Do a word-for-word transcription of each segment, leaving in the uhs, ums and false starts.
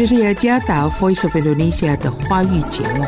这是雅加达 Voice of Indonesia 的华语节目。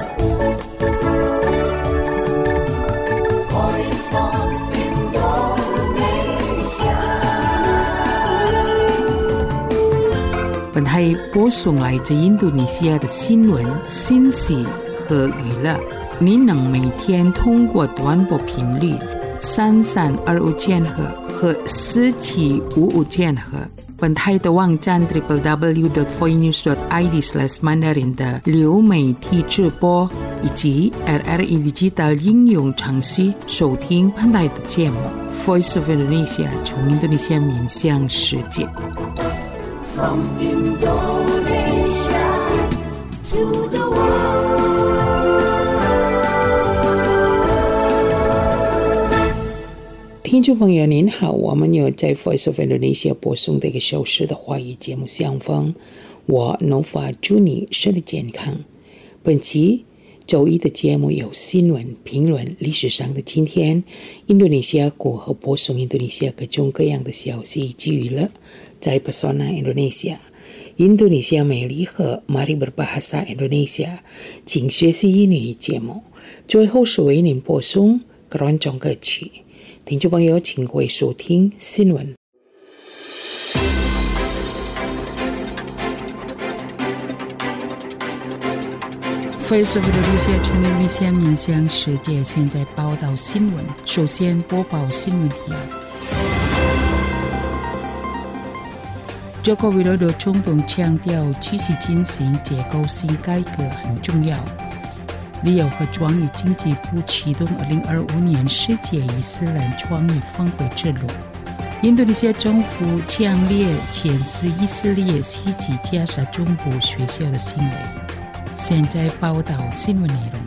本台播送来自印度尼西亚的新闻、信息和娱乐。您能每天通过短波频率三三二五千赫和四七五五千赫，本台的网站 double-u double-u double-u dot voinews dot i d slash mandarin 的流媒体直播，以及 R R E Digital 应用程序收听本台的节目。Voice of Indonesia 从印度尼西亚面向世界。From Indonesia to the world.听众朋友您好，我们有在 Voice of Indonesia 播送的一个小时的华语节目相逢，我 Nova 祝你身体健康。本期周一的节目有新闻、评论、历史上的今天、印度尼西亚国和播送印度尼西亚各种各样的消息以及娱乐。在 Pesona Indonesia 印度尼西亚美丽和 Mari Berbahasa Indonesia 请学习英语节目，最后是为您播送各种歌曲。听众朋友请各位收听新闻。Voice of Indonesia 从印度尼西亚面向世界，现在报道新闻。首先播报新闻提要。Joko Widodo 总统强调继续进行结构性改革很重要，理由和创意经济部启动二零二五年世界伊斯兰创意峰会之路。印度尼西亚政府强烈谴责以色列袭击加沙中部学校的行为。现在报道新闻内容。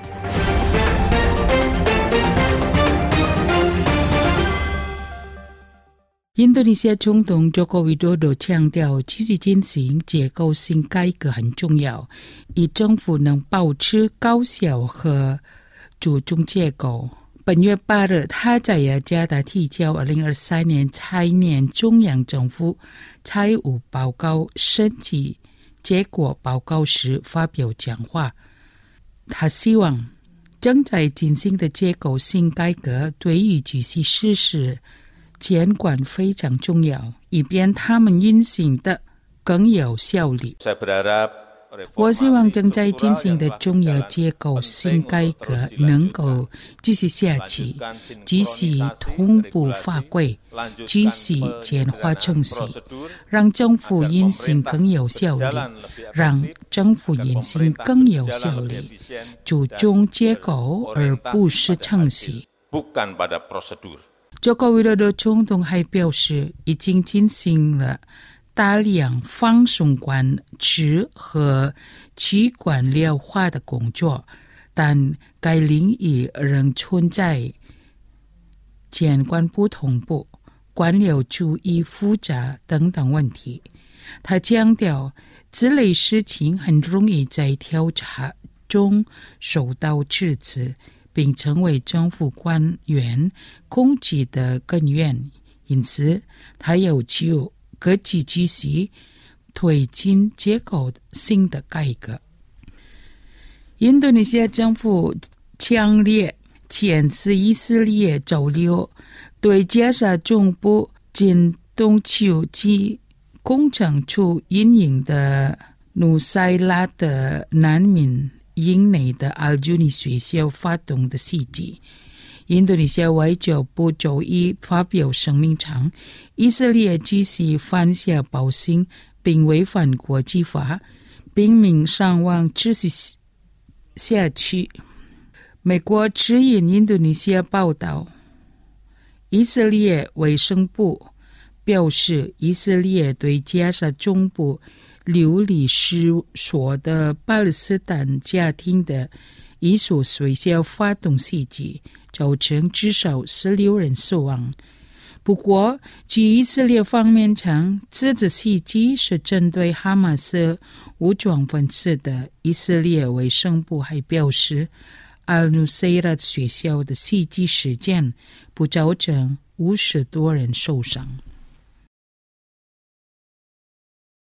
印度尼西亚总统 Joko Widodo 强调继续进行结构性改革很重要，以政府能保持高效和注重结构。本月八日，他在雅加达提交二零二三年财年中央政府财务报告审计结果报告时发表讲话。他希望正在进行的结构性改革对于继续实施监管非常重要，以便他们运行的更有效率。我希望正在进行的重要结构性改革能够继续下去，继续同步法规，继续简化程序，让政府运行更有效率，让政府运行更有效率，注重结构而不是程序。Joko Widodo 总统还表示，已经进行了大量放松管制和去官僚化的工作，但该领域仍存在监管不同步、官僚主义复杂等等问题。他强调，这类事情很容易在调查中受到指责，并成为政府官员攻击的根源，因此他要求各级继续推进结构性的改革。印度尼西亚政府强烈谴责以色列周六对加沙中部近东区及工程处运营的努塞拉的难民营内的阿尔朱尼学校发动的袭击。印度尼西亚外交部周一发表声明称，以色列继续犯下暴行并违反国际法，并命伤亡持续下去。美国指引印度尼西亚报道，以色列卫生部表示，以色列对加沙中部流离失所的巴勒斯坦家庭的一所学校发动袭击，造成至少十六人死亡。不过，据以色列方面称，这次袭击是针对哈马斯武装分子的。以色列卫生部还表示，阿尔努塞拉学校的袭击事件不造成五十多人受伤。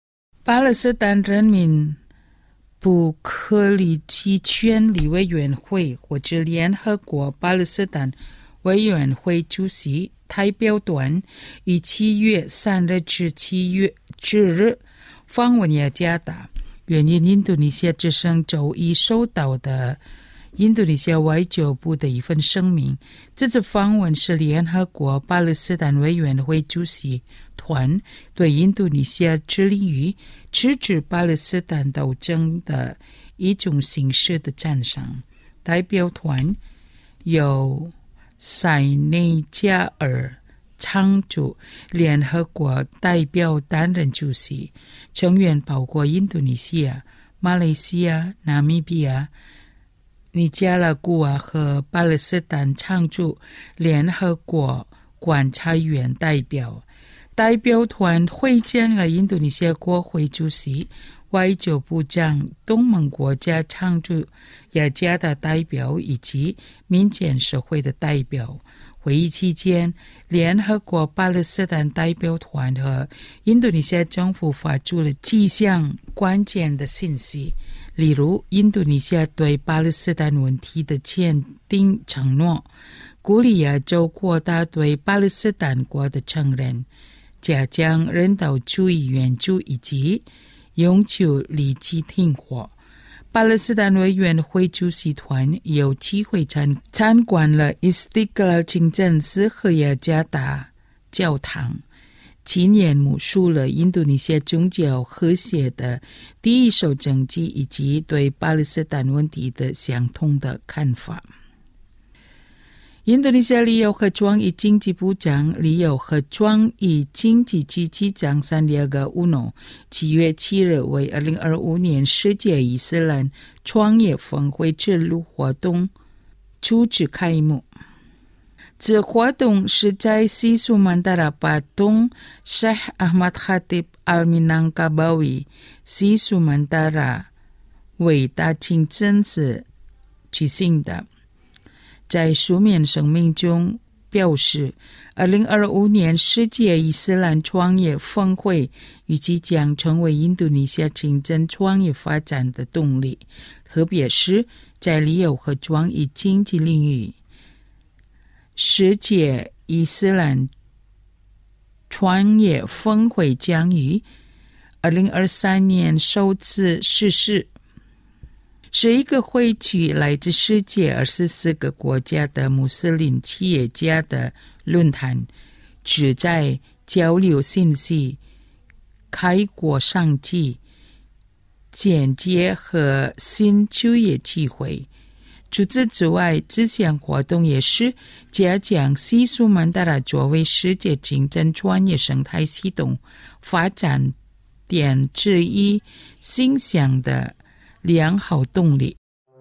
巴勒斯坦人民不可理期权利委员会或者联合国巴勒斯坦委员会主席代表团于七月三日至七月七日访问雅加达，援引印度尼西亚之声周一收到的印度尼西亚外交部的一份声明。这次访问是联合国巴勒斯坦委员会主席团对印度尼西亚致力于支持巴勒斯坦斗争的一种形式的赞赏。代表团由塞内加尔常驻联合国代表担任主席，成员包括印度尼西亚、马来西亚、纳米比亚、尼加拉瓜啊和巴勒斯坦常驻联合国观察员代表。代表团会见了印度尼西亚国会主席、外交部长、东盟国家常驻雅加达代表以及民间社会的代表。会议期间，联合国巴勒斯坦代表团和印度尼西亚政府发出了几项关键的信息，例如印度尼西亚对巴勒斯坦问题的签订承诺，鼓励亚洲扩大对巴勒斯坦国的承认，加强人道主义援助以及要求立即停火。巴勒斯坦委员会主席团有机会参参观了伊斯蒂格拉清真寺和雅加达教堂，亲眼目述了印度尼西亚宗教和谐的第一手证据以及对巴勒斯坦问题的相同的看法。印度尼西亚旅游和创意经济部长、旅游和创意经济局局长三迪亚哥乌诺七月七日为二零二五年世界伊斯兰创业峰会之路活动主持开幕。此活动是在西苏曼达拉巴东 Sheikh Ahmad Khatib Al-Minangkabawi 西苏曼达拉伟大清真寺举行的。在书面声明中表示，二零二五年世界伊斯兰创业峰会预计将成为印度尼西亚清真创业发展的动力，特别是在旅游和创意经济领域。世界伊斯兰创业峰会将于二零二三年首次实施，是一个汇聚来自世界二十四个国家的穆斯林企业家的论坛，旨在交流信息、开国商机、简介和新就业机会。除此之外，这项活动也是加强西苏曼达拉作为世界清真创业生态系统发展点之一形象的良好动力。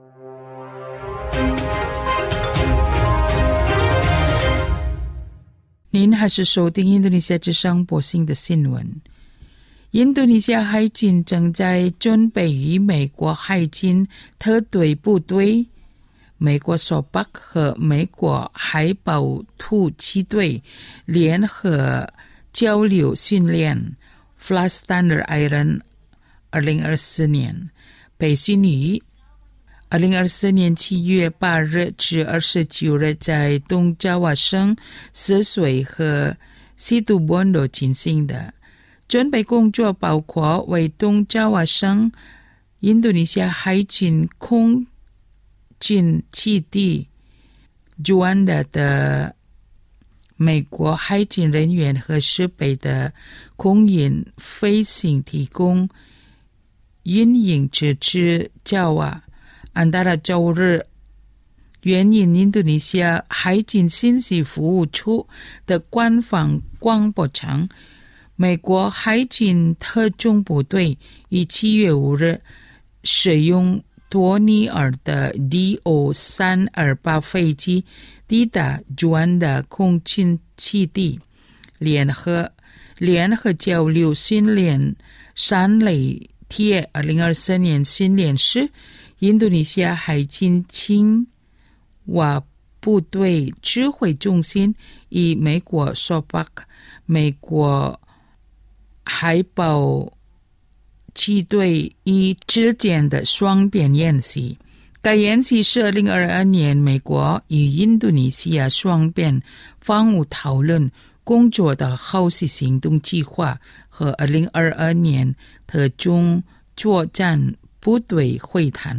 您还是收听印度尼西亚之声播新的新闻。印度尼西亚海军正在准备与美国海军特队部队、美国 S O B A C 和美国海保突击队联合交流训练 Flat Standard Iron 二零二四年，培训于二零二四年七月八日至二十九日在东爪哇省泗水和西杜邦罗进行的。准备工作包括为东爪哇省印度尼西亚海军空军基地 Juanda 的美国海军人员和设备的空运飞行提供运营支持。爪哇安达拉周日援引印度尼西亚海军信息服务处的官方广播称，美国海军特种部队于七月五日使用多尼尔的 D O 三二八 飞机抵达朱安的空军基地，联合联合交流训练山雷铁二零二四年训练时，印度尼西亚海军青瓦部队指挥中心以美国 S O B A C、美国海保机队一之间的双边演习。该演习是二零二二年美国与印度尼西亚双边防务讨论工作的后续行动计划和二零二二年特种作战部队会谈。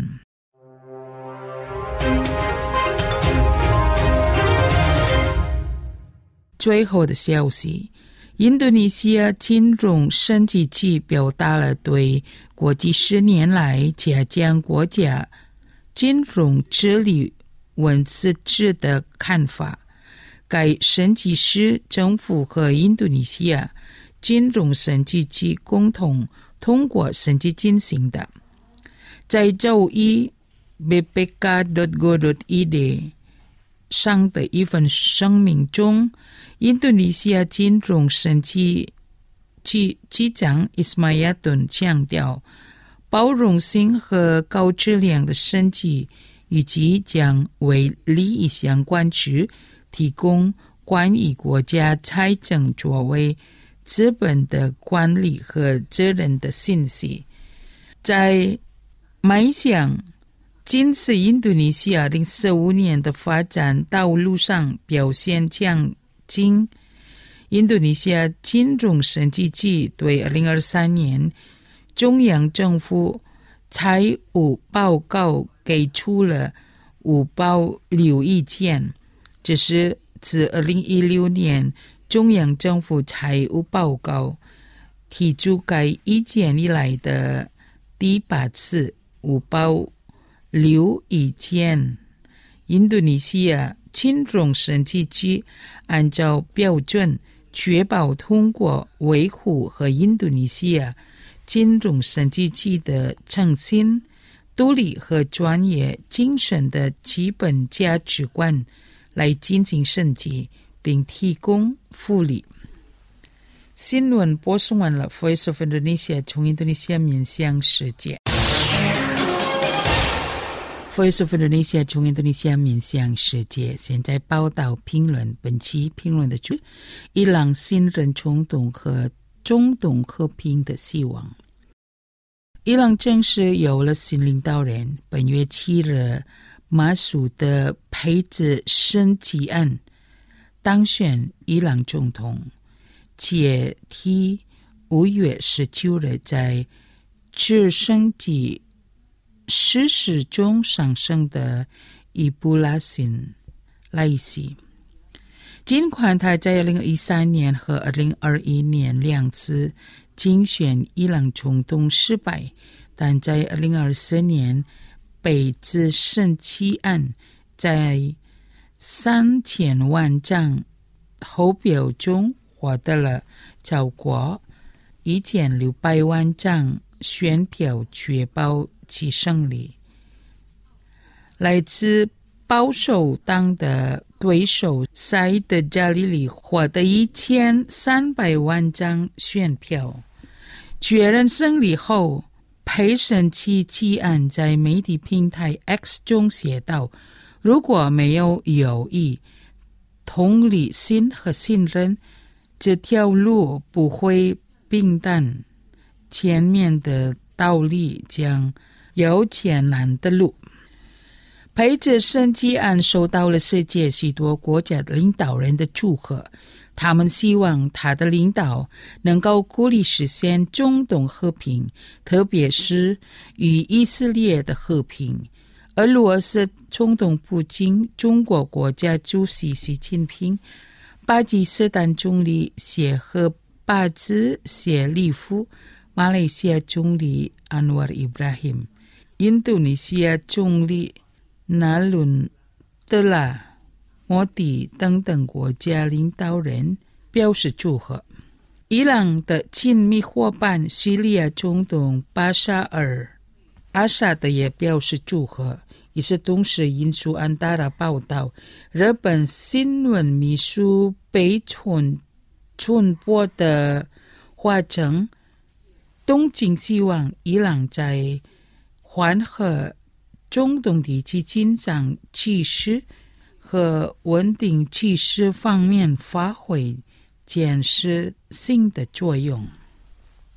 最后的消息，印度尼西亚金融升级局表达了对过去十年来加强国家金融治理问题制的看法。该升级是政府和印度尼西亚金融升级局共同通过升级进行的。在周一 b p k dot go dot i d 上的一份声明中，印度尼西亚金融升级局局长伊斯马亚顿强调，包容性和高质量的升级以及将为利益相关者提供关于国家财政作为资本的管理和责任的信息。在迈向今次印度尼西亚二零四五年的发展道路上表现强劲，印度尼西亚金融升级局对二零二三年中央政府财务报告给出了无保留意见，这是自二零一六年中央政府财务报告提出该意见以来的第八次无保留意见。印度尼西亚金融升级局按照标准确保通过维护和印度尼西亚金融升级局的诚信、独立和专业精神的基本价值观来进行升级，并提供福利。新闻播送完了 Voice of Indonesia 从印度尼西亚面向世界。Voice of Indonesia 从印度尼西亚面向世界，现在报道评论。本期评论的主伊朗新任总统和中东和平的希望。伊朗正式有了新领导人，本月七日马苏德佩兹申吉案当选伊朗总统，且替五月十九日在直升机事实中上升的伊布拉辛莱西。尽管他在二零一三年和二零二一年两次竞选伊朗总统失败，但在二零二四年被指审起案在三千万张投票中获得了超过一千六百万张选票，确保其胜利。来自保守党的对手赛德加里里获得一千三百万张选票。确认胜利后，陪审其起案在媒体平台 X 中写道：如果没有友谊、同理心和信任，这条路不会平坦，前面的道理将有艰难的路。陪着申吉案受到了世界许多国家的领导人的祝贺，他们希望他的领导能够鼓励实现中东和平，特别是与以色列的和平。俄罗斯总统普京、中国国家主席习近平、巴基斯坦总理谢赫巴兹谢利夫、马来西亚总理安瓦尔伊布拉辛、印度尼西亚总理纳伦德拉摩迪等等国家领导人表示祝贺。伊朗的亲密伙伴叙利亚总统巴沙尔阿萨德也表示祝贺。也是同时引述安达拉报道，日本新闻秘书北村传播的话称，东京希望伊朗在缓和中东地区紧张局势和稳定局势方面发挥建设性的作用。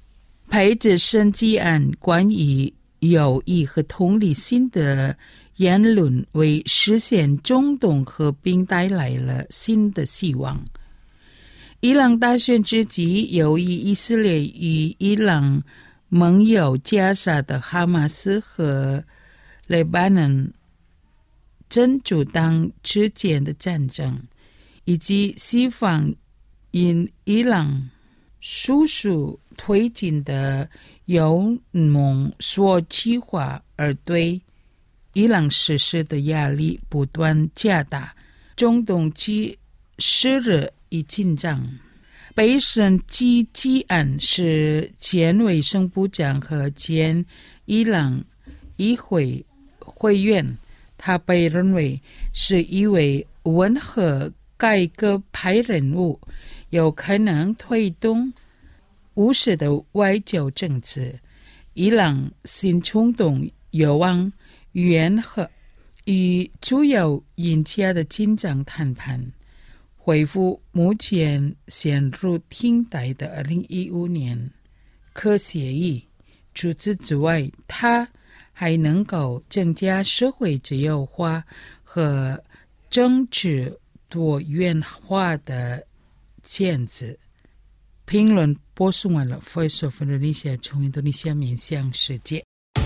陪着审计案关于友谊和同理心的言论，为实现中东和平带来了新的希望。伊朗大选之际，由于以色列与伊朗盟友加沙的哈马斯和黎巴嫩真主党之间的战争，以及西方因伊朗速速推进的由盟所计划而对伊朗实施的压力不断加大，中东局势日益紧张。被审计计案是前卫生部长和前伊朗议会会员，他被认为是一位温和改革派人物，有可能推动务实的外交政治。伊朗新总统有望援和与主要赢家的紧张谈判，恢复目前陷入停摆的二零一五年核协议。除此之外，他还能够增加社会自由化和政治多元化的限制。评论播送完了 Voice of Indonesia 从印度尼西亚面向世界。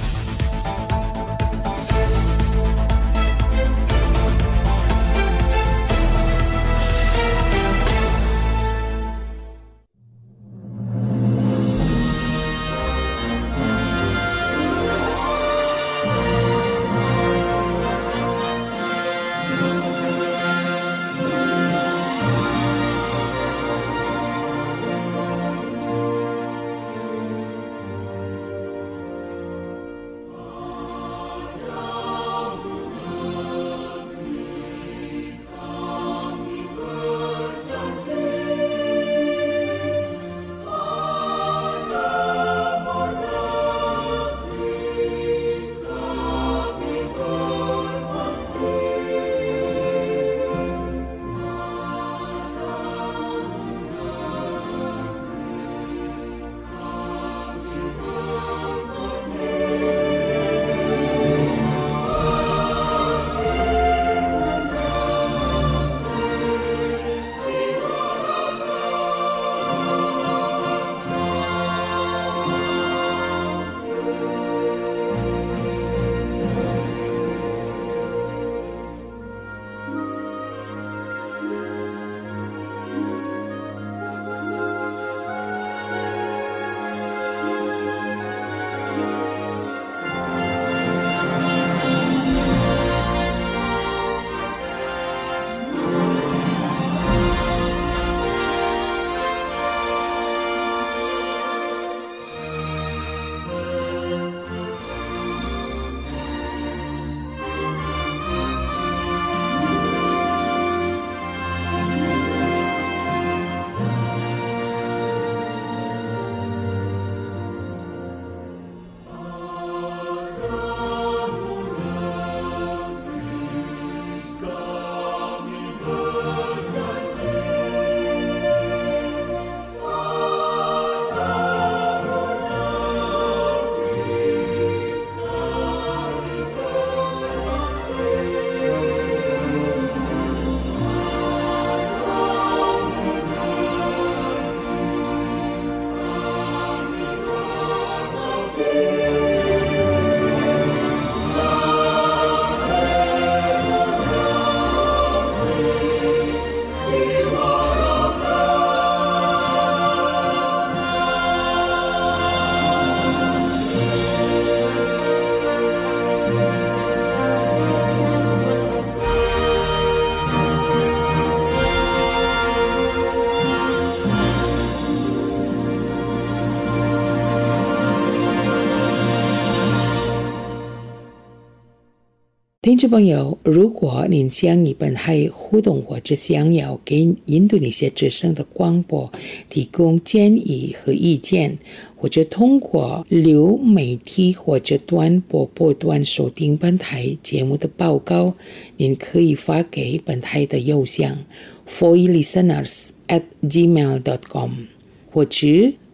听众朋友，如果您将你本海互动或者想要给印度尼西亚之声的广播提供建议和意见，或者通过流媒体或者短波波段收听本台节目的报告，您可以发给本台的邮箱 voice listeners at gmail dot com， 或者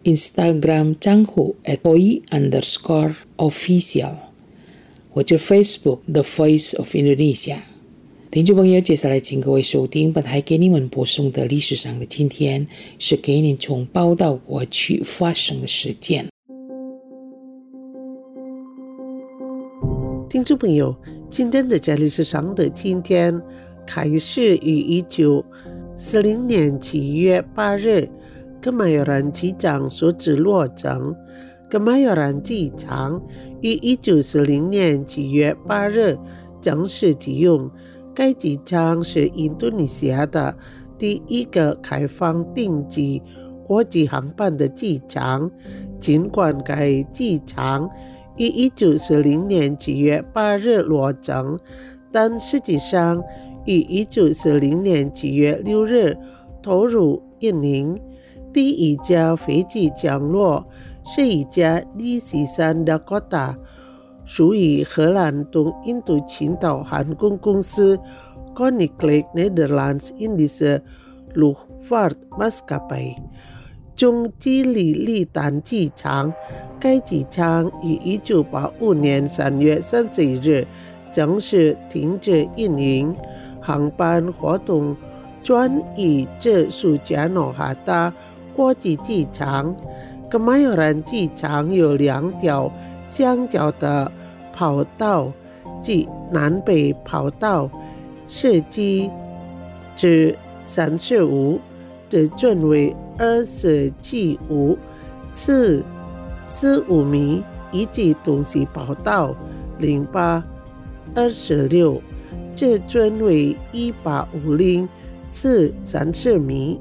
Instagram 账户 at voi underscore official 或者 Facebook The Voice of Indonesia。听众朋友，接下来请各位收听本台给你们播送的历史上的今天，是给你从报道过去发生的事件。 听众朋友，今天的在历史上的今天开始于一九四零年七月八日Kemayoran机场所指落成。Kemayoran 机场于一九四零年七月八日正式启用。该机场是印度尼西亚的第一个开放定期国际航班的机场。尽管该机场于一九四零年七月八日落成，但实际上于一九四零年七月六日投入运营。第一架飞机降落是一架利西山Dakota，属于荷兰东印度群岛航空公司 Koninklijk Nederlands Indische Luchtvaart Maatschappij 中基里利丹机场。该机场于一九八五年三月三十一日正式停止运营，航班活动转移至苏加诺哈达国际机场。Kemayoran 机场有两条相交的跑道，即南北跑道，设计至三十五，的准为二十七五次四五米，以及东西跑道零八二十六，这准为一八五零次三十米。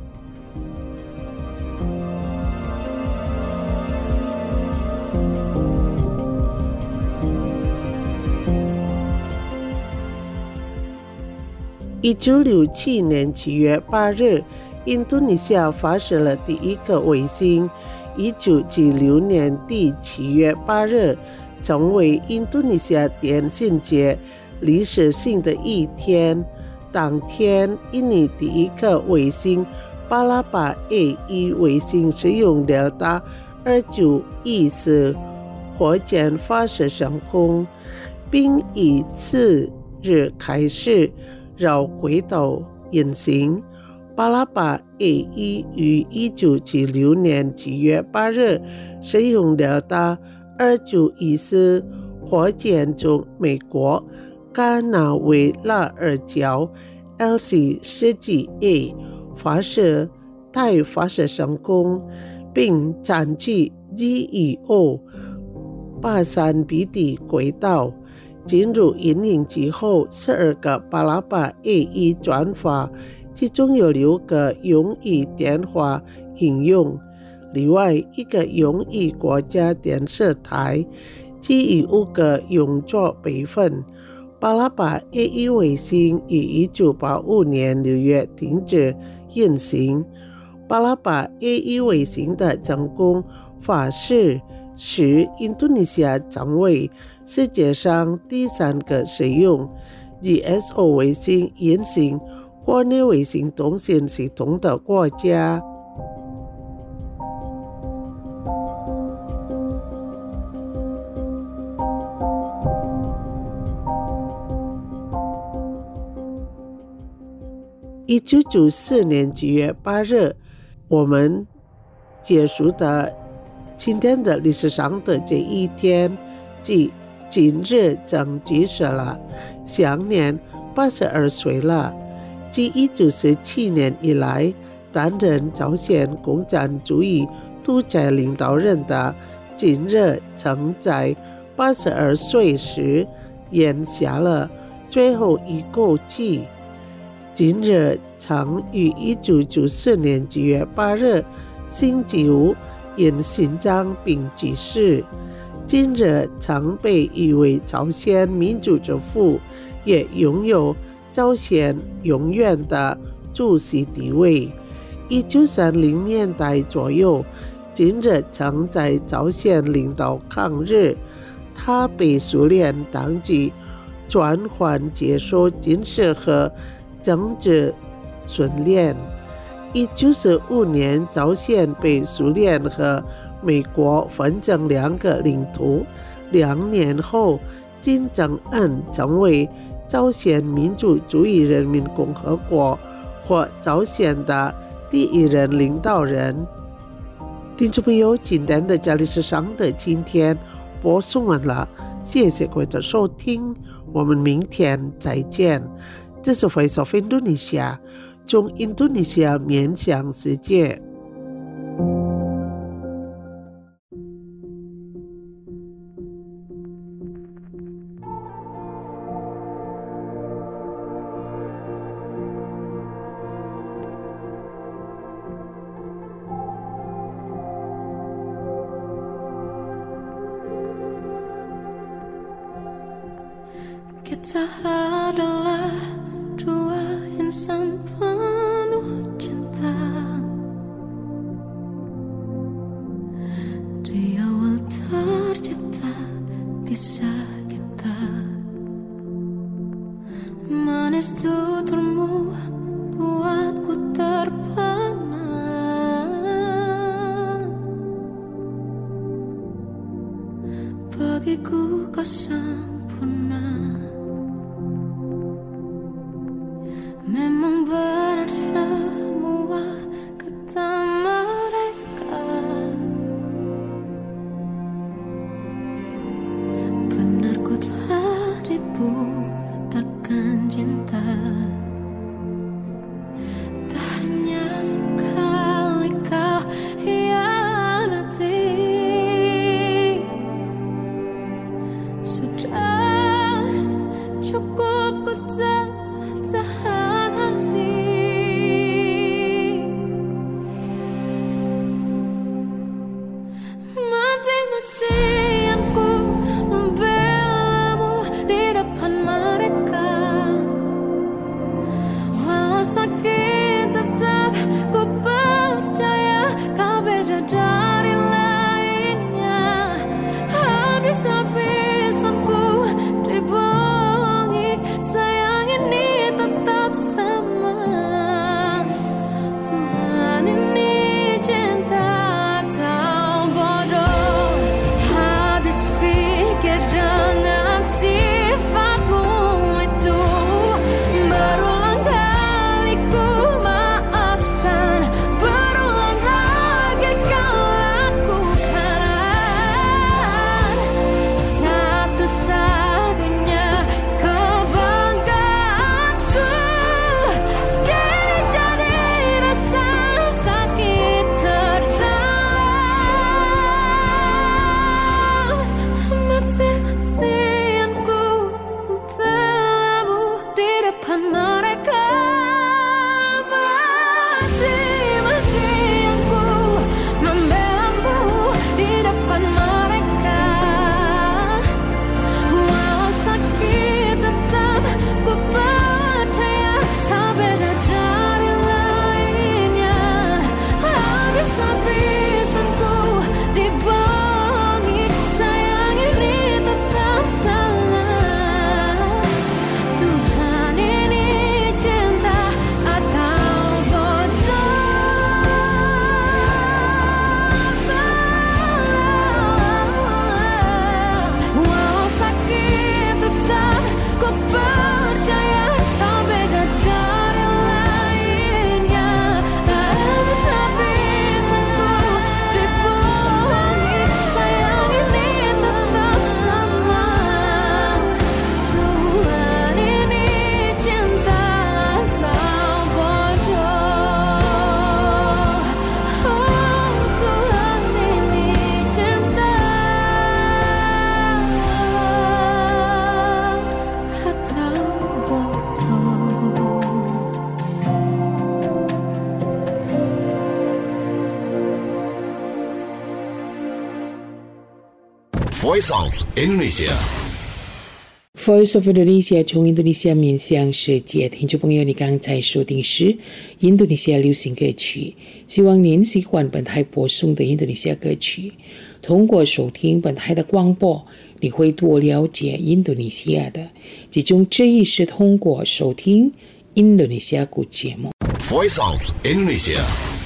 一九六七年七月八日，印度尼西亚发射了第一个卫星。一九七六年第七月八日，成为印度尼西亚电信界历史性的一天。当天，印尼第一个卫星巴拉巴 A 一 卫星使用 Delta 二九一四火箭发射升空，并以次日开始绕轨道运行。巴拉巴 A 一 于一九七六年七月八日使用 Delta 二九一四火箭从美国加纳维拉尔角 L C 十几 A 发射待发射升空，并占据 G E O 八三 B D 轨道。进入运营之后，十二个巴拉巴 A 一 转发，其中有六个用于电话应用，另外一个用于国家电视台，其余五个用作备份。巴拉巴 A 一 卫星于一九八五年六月停止运行。巴拉巴 A 一 卫星的成功发射使印度尼西亚成为世界上第三个使用 G S O 卫星运行国内卫星通信系统的国家。一九九四年七月八日，我们结束的今天的历史上的这一天，即今日正去世了，享年八十二岁了。自一九四七年以来，担任朝鲜共产主义独裁领导人的今日曾在八十二岁时咽下了最后一口气。今日曾于一九九四年九月八日星期五因心脏病去世。今日曾被誉为朝鲜民主之父，也拥有朝鲜永远的主席地位。一九三零年代左右，今日曾在朝鲜领导抗日，他被苏联当局转换接受军事和政治训练。 一九四五年，朝鲜被苏联和美国分成两个领土。两年后，金正恩成为朝鲜民主主义人民共和国或朝鲜的第一任领导人。听众朋友，今天的家里是上的今天播送完了，谢谢各位的收听，我们明天再见。这是 Voice of Indonesia， 从印度尼西亚面向世界。 Kita adalah dua insan penuh cinta. Di awal tercipta kisah kita. Manis tuturmu buatku terpana. Bagiku kau sempurna. Memang benar semua kata mereka. Benar ku telah dibutakan cinta. Tak hanya sekali kau hianati. Sudah cukup ku tak tahan hati. Mati-matian ku membelamu di depan mereka. Walau sakit tetap ku percaya kau beda dari lainnya. Habis-habisan ku dibohongi, sayang ini tetap sama. Tuhan ini cinta atau bodoh. Habis pikir dengan sifatmu itu. Berulang kali ku maafkan, berulang lagi kau lakukan. Satu-satunya kebanggaanku kini jadi rasa sakit terdalam. Mati-matian ku membelamu di depan mereka. Mati-matian ku membelamu di depan mereka. Walau sakit tetap ku percaya kau beda dari lainnya. Habis-habisan ku dibohongi, sayang ini tetap sama. Tuhan ini cinta atau bodoh. Walau sakit tetap ku percaya kau beda dari lainnya. Habis-habisan ku dibohongi, sayang ini tetap sama. Tuhan ini cinta atau bodoh. Oh, Tuhan ini cinta atau bodoh. Voice of Indonesia。 Voice of Indonesia 从印度尼西亚面向世界，听众朋友，你刚才收听是印度尼西亚流行歌曲，希望您喜欢本台播送的印度尼西亚歌曲。通过收听本台的广播，你会多了解印度尼西亚的，其中之一是通过收听印度尼西亚古节目。 Voice of Indonesia.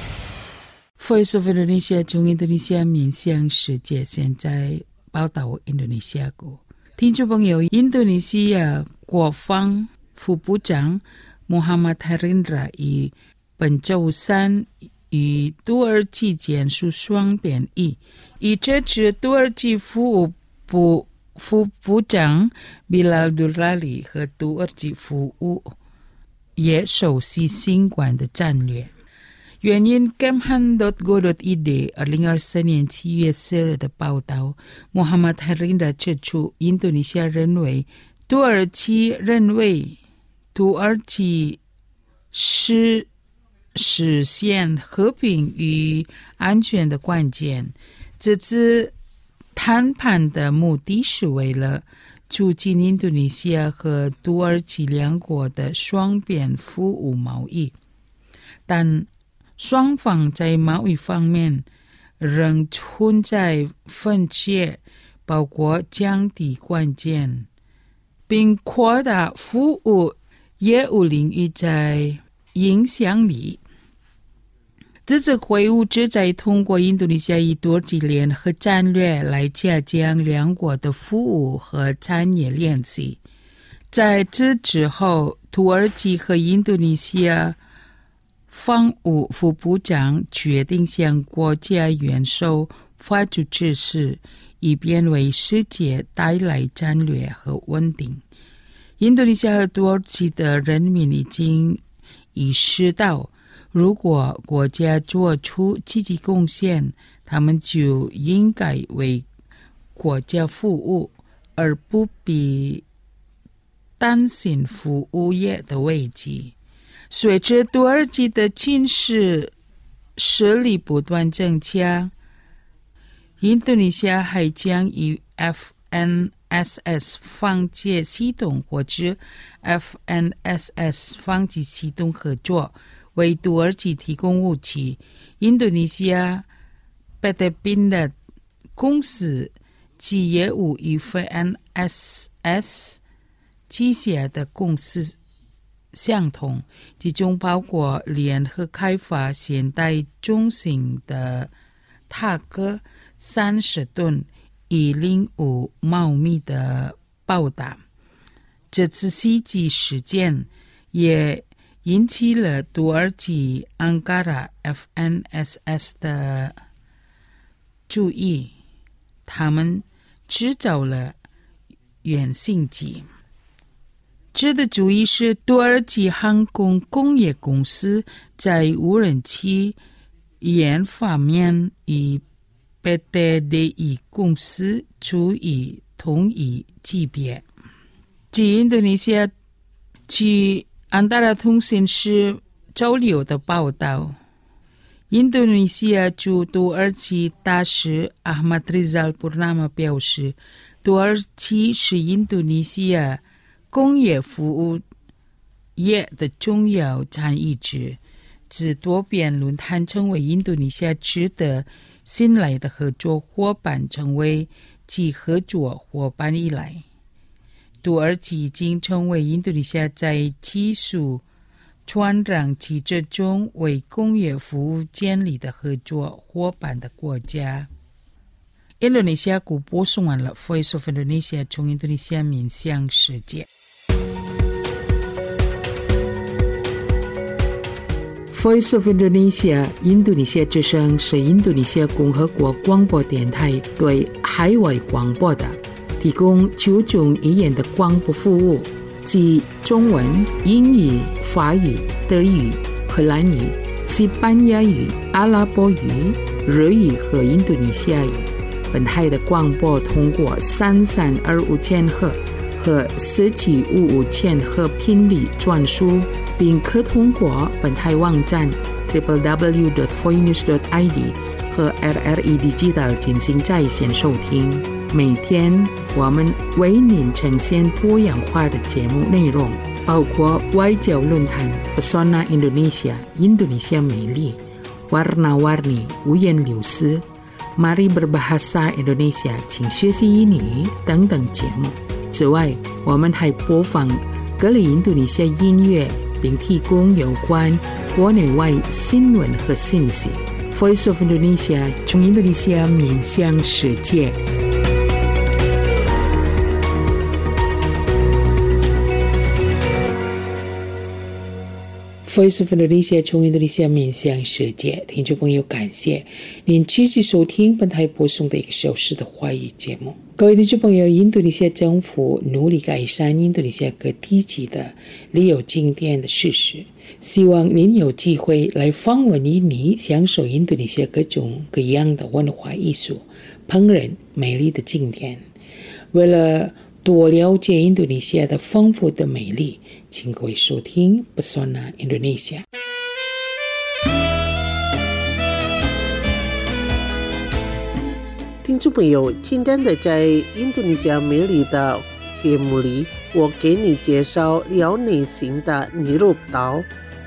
Voice of Indonesia 从印度尼西亚面向世界，现在报道印度尼西亚国。听众朋友，印度尼西亚国防副部长 Muhammad Harindra 于本周三与土耳其签署双边议，以支持土耳其副部副部长 Bilal Durrani 和土耳其服务也熟悉新冠的战略。原因 Kemhan 点 go 点 I D 二零二三年七月四日的报道 Muhammad Harindra 指出，印度尼西亚认为土耳其认为土耳其是实现和平与安全的关键。这次谈判的目的是为了促进印度尼西亚和土耳其两国的双边服务贸易，但双方在贸易方面仍存在分歧，包括降低关键，并扩大服务业务领域在影响力。这次会晤旨在通过印度尼西亚与土耳其联合战略来加强两国的服务和产业联系。在这之后，土耳其和印度尼西亚防务副部长决定向国家元首发出指示，以便为世界带来战略和稳定。印度尼西亚和土耳其的人民已经意识到，如果国家做出积极贡献，他们就应该为国家服务，而不必担心服务业的危机。随着土耳其的军事实力不断增强，印度尼西亚还将与 F N S S 防戒系统或者 F N S S 防击系统合作，为土耳其提供武器。印度尼西亚 P T Pindad 公司其业务与 F N S S 旗下的公司相同，其中包括联合开发现代中心的塔克三十吨一零五毫米的炮弹。这次袭击事件也引起了土耳其安卡拉 F N S S 的注意，他们制造了远行机。值得注意是，土耳其航空工业公司在无人机研发面与 P T D I 公司处于同一级别。据印度尼西亚据安达拉通讯社周六的报道，印度尼西亚驻土耳其大使 Ahmad Rizal Purnama 表示，土耳其是印度尼西亚工业服务业的重要参与者，自多边论坛成为印度尼西亚值得信赖的合作伙伴，成为其合作伙伴以来，土耳其已经成为印度尼西亚在技术传染机制中为工业服务建立的合作伙伴的国家。印度尼西亚广播送完了 Voice of Indonesia 从印度尼西亚面向世界。Voice of Indonesia 印度尼西亚之声是印度尼西亚共和国广播电台对海外广播的提供九种语言的广播服务，即中文、英语、法语、德语、荷兰语、西班牙语、阿拉伯语、日语和印度尼西亚语。本台的广播通过三三二五千赫和四七五五千赫频率转输，并可通过本台网站 double-u double-u double-u 点 voinews 点 I D 和 R R E Digital 进行在线收听。每天我们为您呈现多样化的节目内容，包括外交论坛 Pesona Indonesia 印度尼西亚美丽 Warna-Warni 五颜六色 Mari Berbahasa Indonesia 请学习英语等等节目。此外，我们还播放各类印度尼西亚音乐，并提供有关国内外新闻和信息。Voice of Indonesia 从印度尼西亚面向世界。Voice of Indonesia 从印度尼西亚面向世界，听众朋友，感谢您继续收听本台播送的一个小时的华语节目。各位听众朋友，印度尼西亚政府努力改善印度尼西亚各地区的旅游景点的设施，希望您有机会来访问印尼，享受印度尼西亚各种各样的文化艺术、烹饪、美丽的景点。为了多了解印度尼西亚的丰富的美丽，请各位收听 Pesona Indonesia。 听众朋友，今天的在印度尼西亚美丽的节目里，我给你介绍辽宁省的尼禄岛。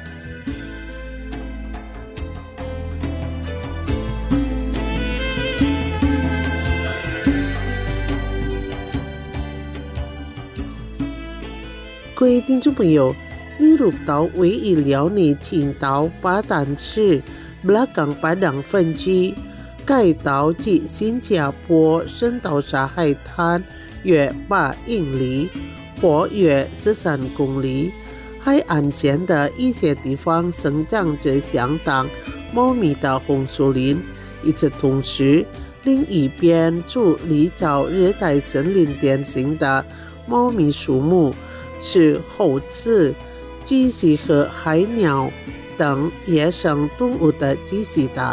各位听众朋友，尼禄岛位于辽宁青岛巴丹市Belakang Padang分区。该岛距新加坡圣淘沙海滩约八英里，或约十三公里。海岸线的一些地方生长着相当茂密的红树林，与此同时，另一边处离遭热带森林典型的茂密树木是猴子、巨蜥和海鸟等野生动物的栖息地。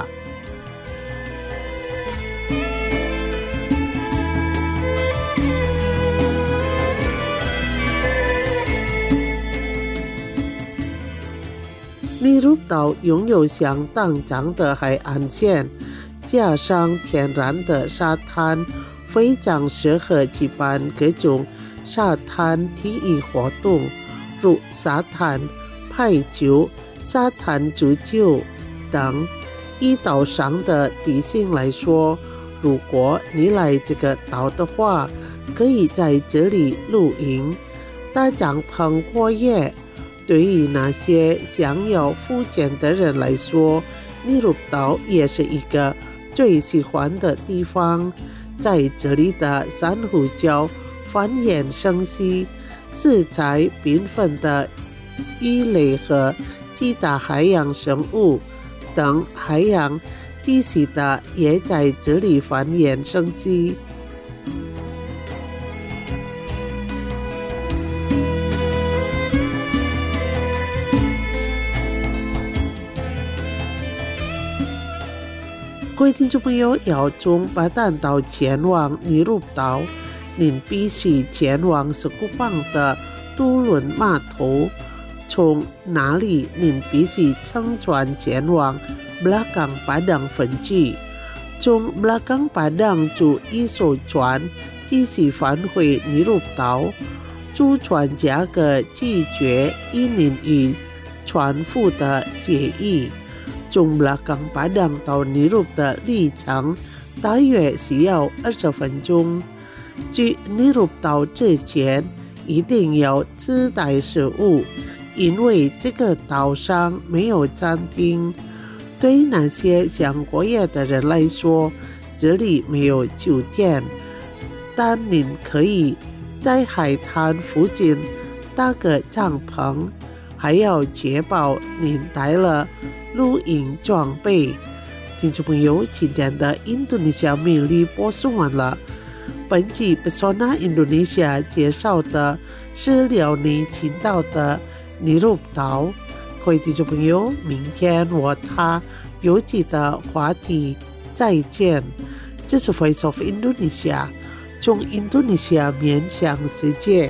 尼禄岛拥有相当长的海岸线，加上天然的沙滩，非常适合举办各种沙滩体育活动，如沙滩排球、沙滩足球等。以岛上的地形来说，如果你来这个岛的话，可以在这里露营、搭帐篷过夜。对于那些想要浮潜的人来说，尼禄岛也是一个最喜欢的地方。在这里的珊瑚礁繁衍生息，色彩缤纷的鱼类和其他海洋生物等海洋栖息地也在这里繁衍生息。各位听众朋友，要从巴丹岛前往尼禄岛，您必须前往石鼓棒的渡轮码头，从那里您必须乘船前往 Belakang Padang 分区，从 Belakang Padang 租一艘船继续返回尼禄岛。租船价格取决于您与船夫的协议。从 Belakang Padang 到尼禄的旅程大约需要二十分钟。去尼禄岛之前一定要自带食物，因为这个岛上没有餐厅。对那些想过夜的人来说，这里没有酒店，但您可以在海滩附近搭个帐篷，还要确保您带了露营装备。听众朋友，今天的印度尼西亚美丽播送完了。本期 Pesona Indonesia 介绍的是辽宁青岛的尼禄岛。各位听众朋友，明天我他有趣的话题再见。这是 Voice of Indonesia， 从印度尼西亚面向世界。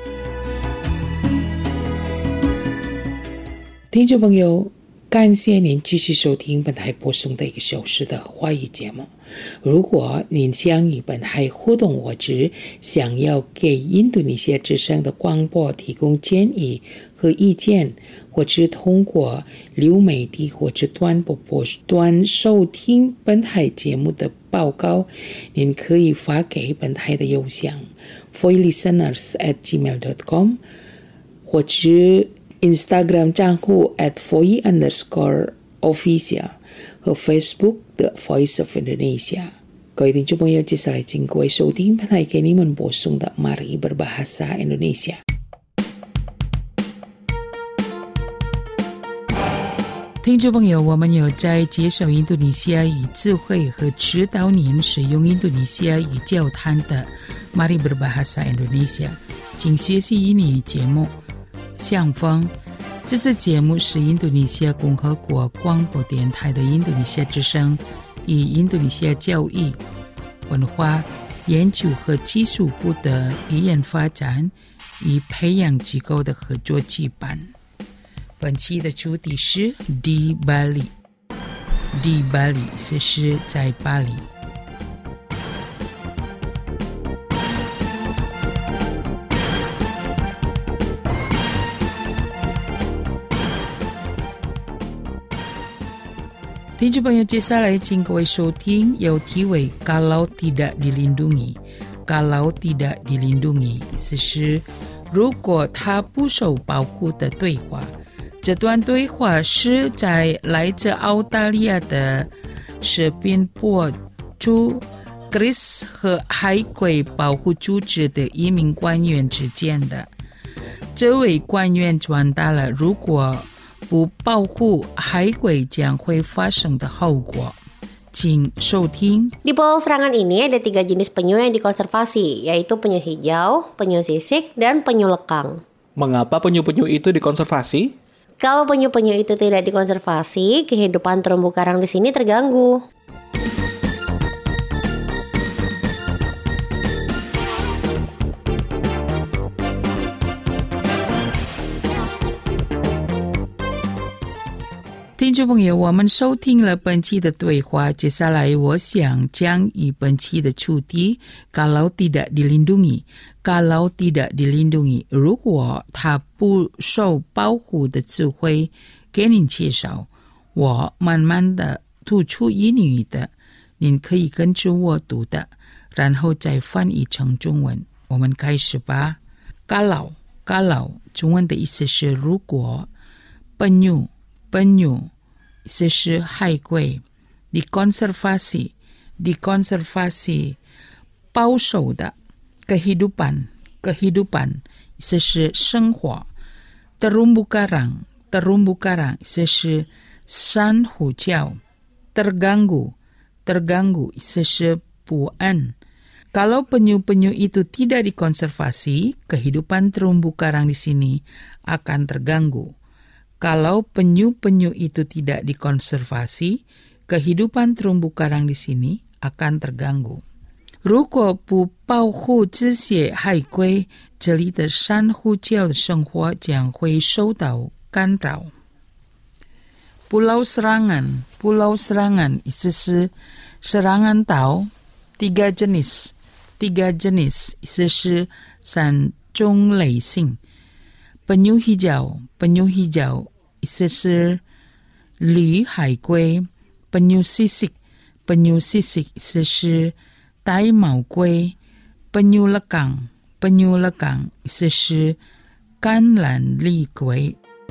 听众朋友，感谢您继续收听本台播送的一个小时的华语节目。如果您想与本台互动，或者想要给印度尼西亚之声的广播提供建议和意见，或者通过流媒体或者短波波段收听本台节目的报告，您可以发给本台的邮箱 voice listeners at gmail dot com， 或者 Instagram 账户 at voi underscore official 和 Facebook The Voice of Indonesia。各位听众朋友，接下来请各位收听本台给你们播送的 Mari Berbahasa Indonesia。 听众朋友，我们有在介绍印度尼西亚语智慧和指导您使用印度尼西亚语交谈的 Mari Berbahasa Indonesia 请学习印尼语节目相逢。这次节目是印度尼西亚共和国广播电台的印度尼西亚之声与印度尼西亚教育、文化研究和技术部的语言发展与培养机构的合作举办。本期的主题是 Di Bali Di Bali 是是在巴黎。听众朋友，接下来请各位收听有题为 Kalau tidak dilindungi Kalau tidak dilindungi 意思是如果他不受保护的对话。这段对话是在来自澳大利亚的视频博主 Chris 和海龟保护组织的一名官员之间的。这位官员传达了如果不保护海龟将会发生的后果。请收听。 Di Pulau Serangan ini ada tiga jenis penyu yang dikonservasi, yaitu penyu hijau, penyu sisik, dan penyu lekang. Mengapa penyu-penyu itu dikonservasi? Kalau penyu-penyu itu tidak dikonservasi, kehidupan terumbu karang di sini terganggu. Teman-teman 听众朋友，我们收听了本期的对话，接下来我想将以本期的主题 Kalau tidak dilindungi Kalau tidak dilindungi 如果他不受保护的智慧给您介绍。我慢慢的吐出英语的，您可以跟着我读的，然后再翻译成中文。我们开始吧。 Kalau Kalau 中文的意思是如果。 Penyu Penyu 意思是海龟。 Dikonservasi Dikonservasi 保守的。 Kehidupan Kehidupan 意思是生活。 Terumbu karang Terumbu karang 意思是珊瑚礁。 Terganggu Terganggu 意思是不安。 Kalau penyu-penyu itu tidak dikonservasi, kehidupan terumbu karang di sini akan terganggu. Kalau penyu-penyu itu tidak dikonservasi, kehidupan terumbu karang di sini akan terganggu. 如果不保护这些海龟，这里的珊瑚礁的生活将会受到干扰。 Pulau Serangan Pulau Serangan 意思是 Serangan 岛。 Tiga jenis Tiga jenis 意思是三种类型。 Penyu hijau Penyu hijau 意思是绿海龟。 Penyu sisik Penyu sisik 意思是玳瑁龟。 Penyu lekang Penyu lekang 意思是橄榄粒龟。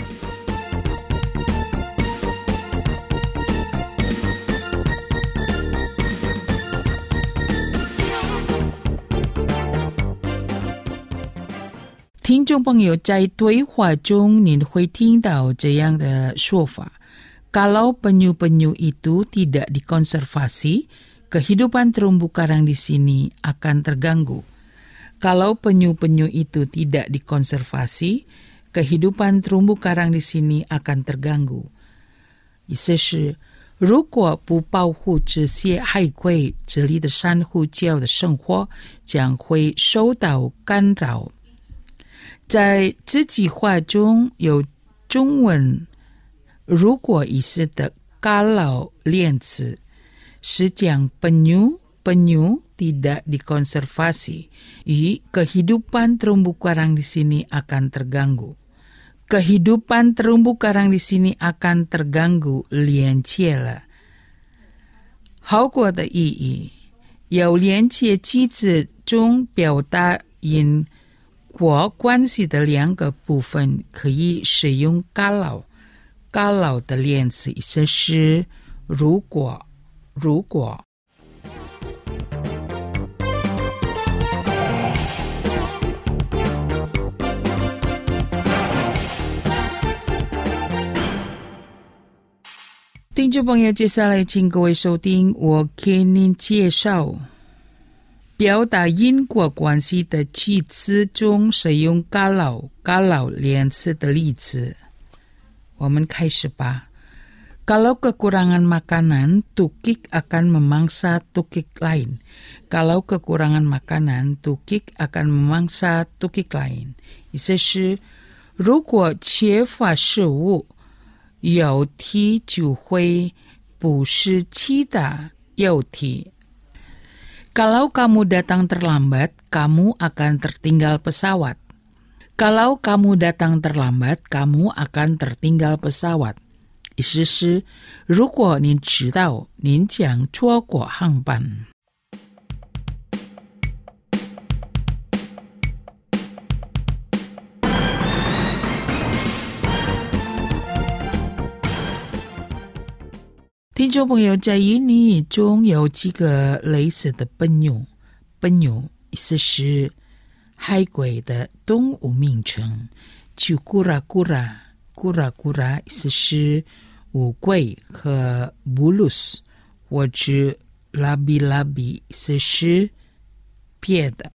听众朋友，在对话中您会听到这样的说法 Kalau penyu-penyu itu tidak dikonservasi, kehidupan terumbu karang di sini akan terganggu. Kalau penyu-penyu itu tidak dikonservasi, kehidupan terumbu karang di sini akan terganggu. 意思是如果不保护这些海龟，这里的珊瑚礁的生活将会受到干扰。 在这句话中有中文如果意思的 kalau 连词，是将 penyu penyu tidak dikonservasi与 kehidupan terumbu karang di sini akan terganggu. Kehidupan terumbu karang di sini akan terganggu 连接了。后果的意义有连接句子中表达因果关系的两个部分可以使用 kalau。 kalau 的连词意思是如果，如果。听众朋友，接下来请各位收听我给您介绍表达因果关系的句子中使用 kalau kalau 连词的例子。我们开始吧。Kalau kekurangan makanan, tukik akan memangsa tukik lain. Kalau kekurangan makanan, tukik akan memangsa tukik lain. 意思是，如果缺乏食物，有体就会捕食其他有体。Kalau kamu datang terlambat, kamu akan tertinggal pesawat. Kalau kamu datang terlambat, kamu akan tertinggal pesawat. 意思是，如果您迟到，您将错过航班。听众朋友，在英语中有几个类似的本用，本用意思是海龟的动物名称，就 kura kura kura kura 意思是乌龟和 bulus 或者 labi labi 意思是别的。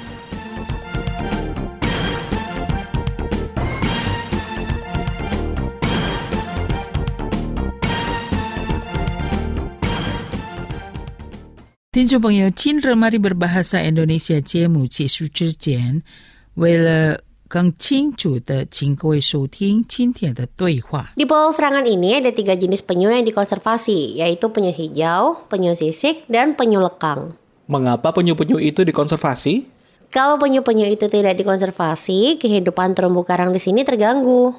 听众朋友，今日 Mari Berbahasa Indonesia 节目结束之前，为了更清楚的，请各位收听今天的对话。 Di Pulau Serangan ini ada tiga jenis penyu yang dikonservasi, yaitu penyu hijau, penyu sisik, dan penyu lekang. Mengapa penyu-penyu itu dikonservasi? Kalau penyu-penyu itu tidak dikonservasi, kehidupan terumbu karang di sini terganggu.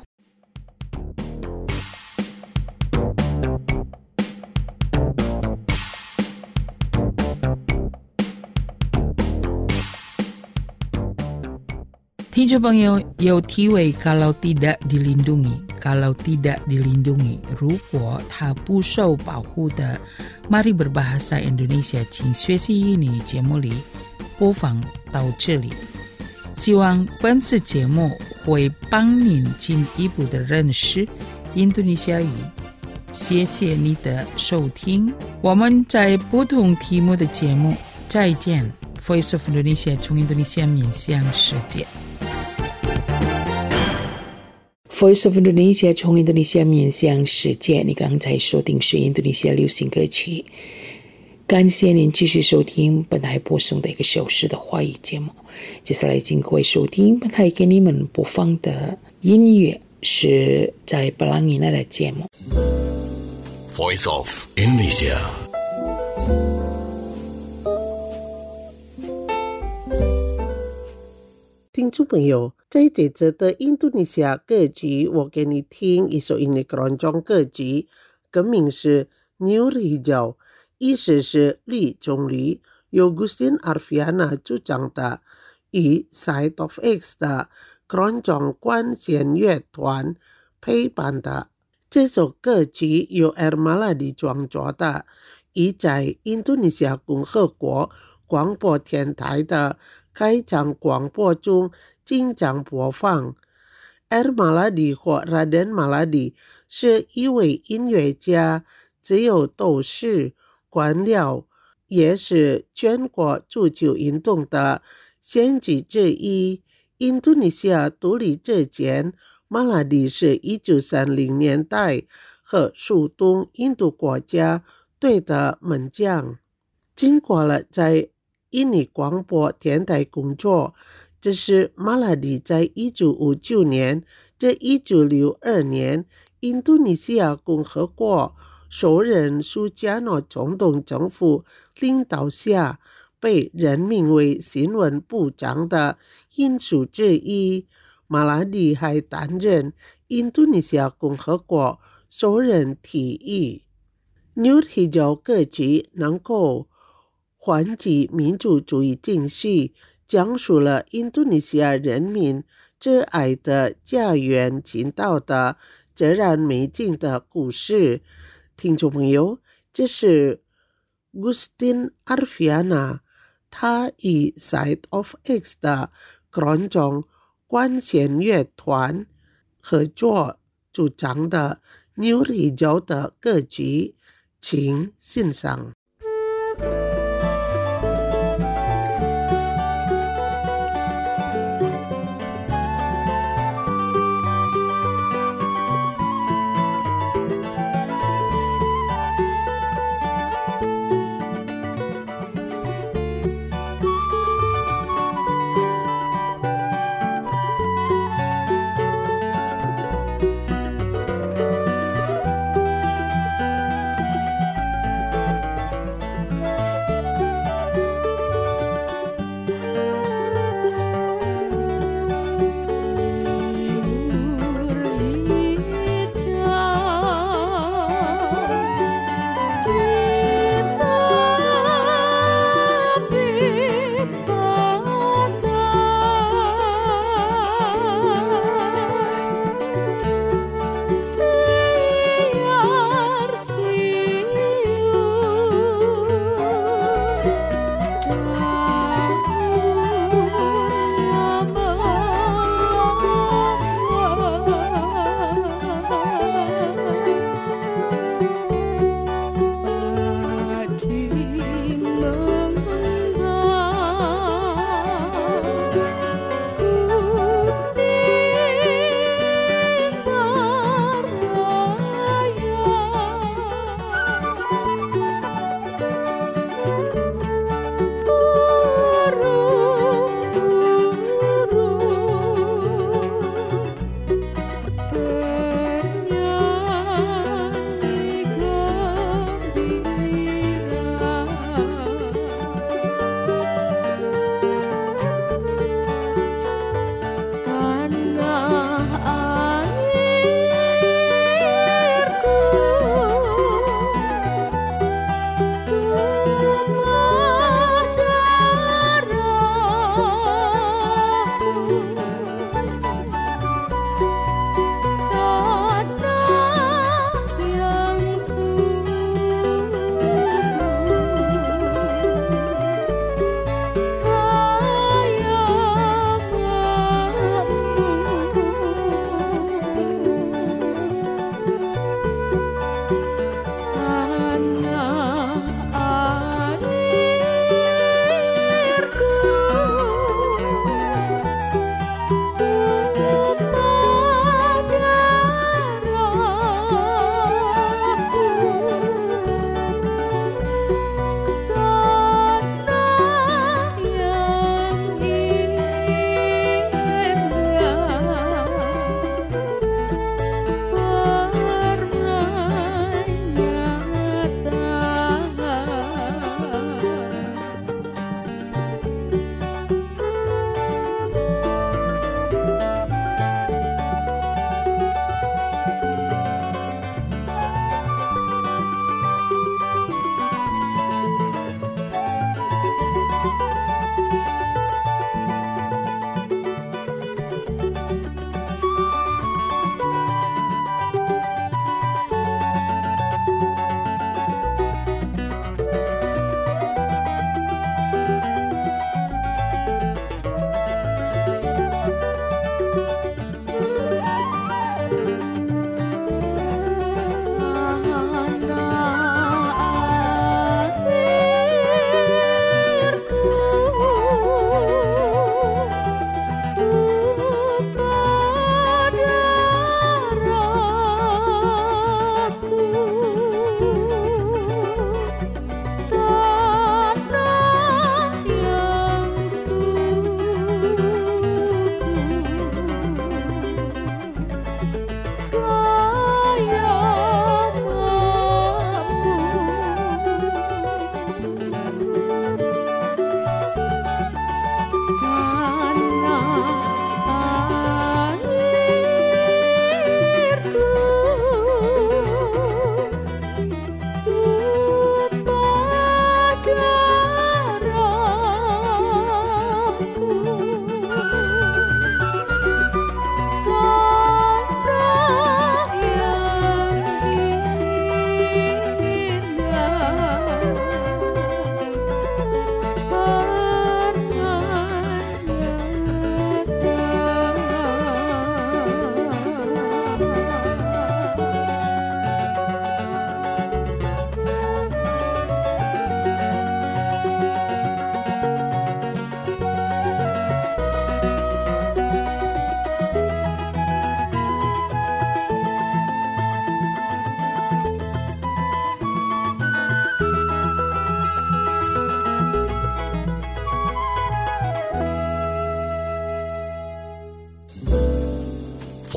听众朋友有体会 kalau tidak dilindungi kalau tidak dilindungi 如果它不受保护的 Mari Berbahasa Indonesia 请学习英语节目里播放到这里，希望本次节目会帮您进一步的认识印度尼西亚语。谢谢你的收听，我们在不同题目的节目再见。 Voice of Indonesia 从印度尼西亚面向世界。 Voice of Indonesia 从印度尼西亚面向世界，你刚才收听是印度尼西亚流行歌曲。感谢您继续收听本台播送的一个小时的华语节目。接下来请各位收听本台给你们播放的音乐，是在布朗尼纳的节目。 Voice of Indonesia。 听众朋友，在这则的印度尼西亚歌曲，我给你听一首印尼keroncong歌曲，歌名是 Nyur Hijau， 意思是绿棕榈，由 Gustin Arfiana 主唱的，与 Side of X 的 keroncong 管弦乐团配伴的。这首歌曲由 Ermaladi 创作的，已在印度尼西亚共和国广播电台的开场广播中经常播放。 Ermaladi 或 Raden Maladi 是一位音乐家，自由斗士，官僚，也是全国足球运动的先驱之一。印度尼西亚独立之前，马拉蒂是一九三零年代和苏东印度国家队的门将。经过了在印尼广播电台工作，这是马拉蒂在一九五九年至一九六二年印度尼西亚共和国首任苏加诺总统政府领导下被任命为新闻部长的因素之一。马拉蒂还担任印度尼西亚共和国首任体育。Nyur Hijau歌曲能够唤起民族主义情绪， 讲述了印度尼西亚人民热爱的家园尽到的自然美景的故事。听众朋友，这是 Gustin Arfiana， 他与 Side of X 的观众管弦乐团合作主张的New Hijau的歌曲，请欣赏。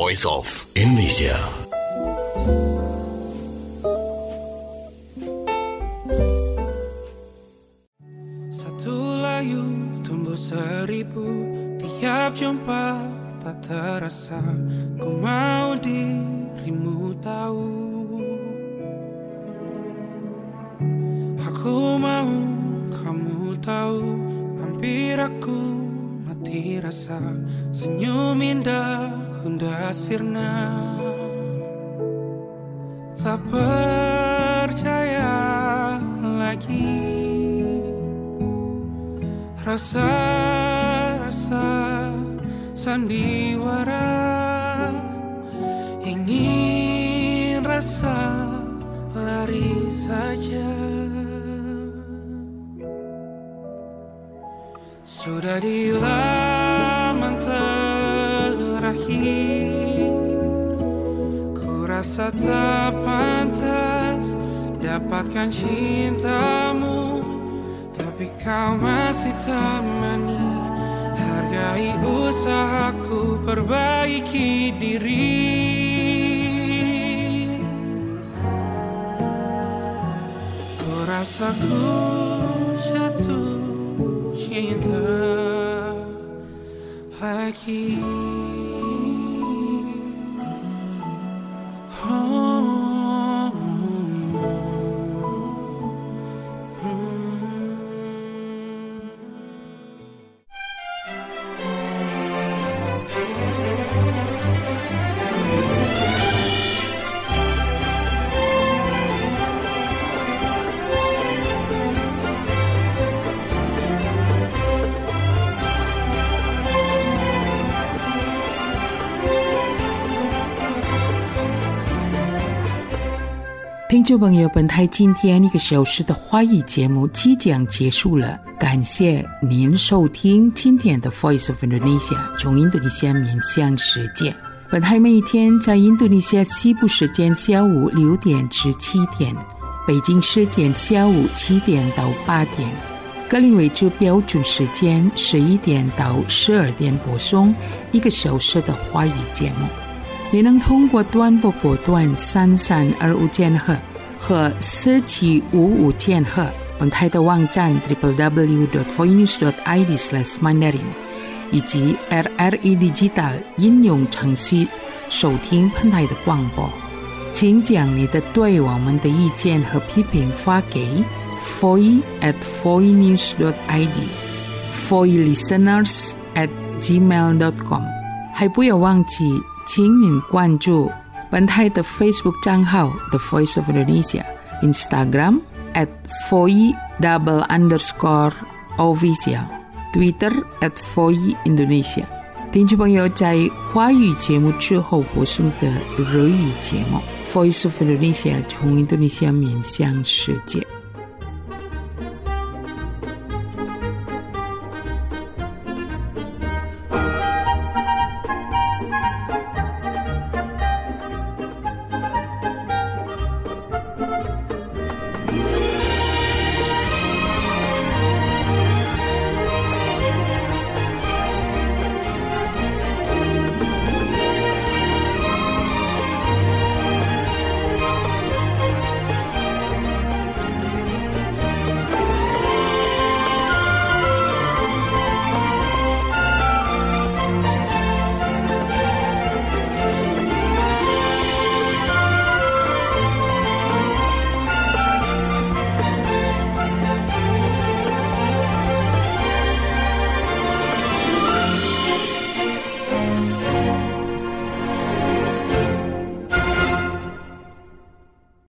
Voice of Indonesia. Satu layu tumbuh seribu, tiap jumpa tak terasa. Ku mau dirimu tahu, aku mau kamu tahu. Hampir aku mati rasa, senyum indah Bunda sirna. Tak percaya lagi, rasa-rasa sandiwara, ingin rasa lari saja. Sudah di laman terakhir, ku rasa tak pantas dapatkan cintamu, tapi kau masih temani. Hargai usahaku perbaiki diri. Ku rasa ku jatuh cinta lagi. Oh, 听众朋友，本台今天一个小时的华语节目即将结束了，感谢您收听今天的 Voice of Indonesia 从印度尼西亚面向世界。本台每一天在印度尼西亚西部时间下午六点至七点，北京时间下午七点到八点，格林威治标准时间十一点到十二点播送一个小时的华语节目。你能通过短波波段三三二五千赫和四七五五千赫，本台的网站 double-u double-u double-u dot voinews dot i d slash mandarin 以及 R R E Digital 应用程序收听本台的广播。请将你的对我们的意见和批评发给 foy at voinews dot i d foylisteners at gmail dot com。 还不要忘记请您关注本台的 Facebook 账号 The Voice of Indonesia， Instagram at foy double underscore official， Twitter at foy Indonesia。 听众朋友，在华语节目之后播送的日语节目 Voice of Indonesia 从印度尼西亚面向世界。